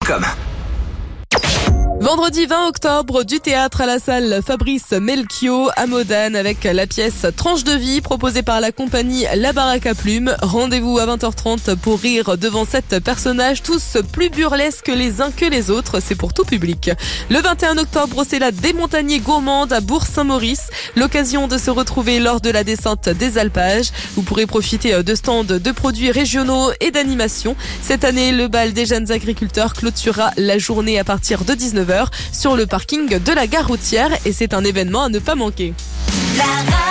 Comme. Vendredi 20 octobre, du théâtre à la salle Fabrice Melchior à Modane avec la pièce Tranche de vie proposée par la compagnie La Baraque à Plumes. Rendez-vous à 20h30 pour rire devant 7 personnages, tous plus burlesques les uns que les autres. C'est pour tout public. Le 21 octobre, c'est la démontagnie gourmande à Bourg-Saint-Maurice. L'occasion de se retrouver lors de la descente des alpages. Vous pourrez profiter de stands de produits régionaux et d'animation. Cette année, le bal des jeunes agriculteurs clôturera la journée à partir de 19h sur le parking de la gare routière et c'est un événement à ne pas manquer.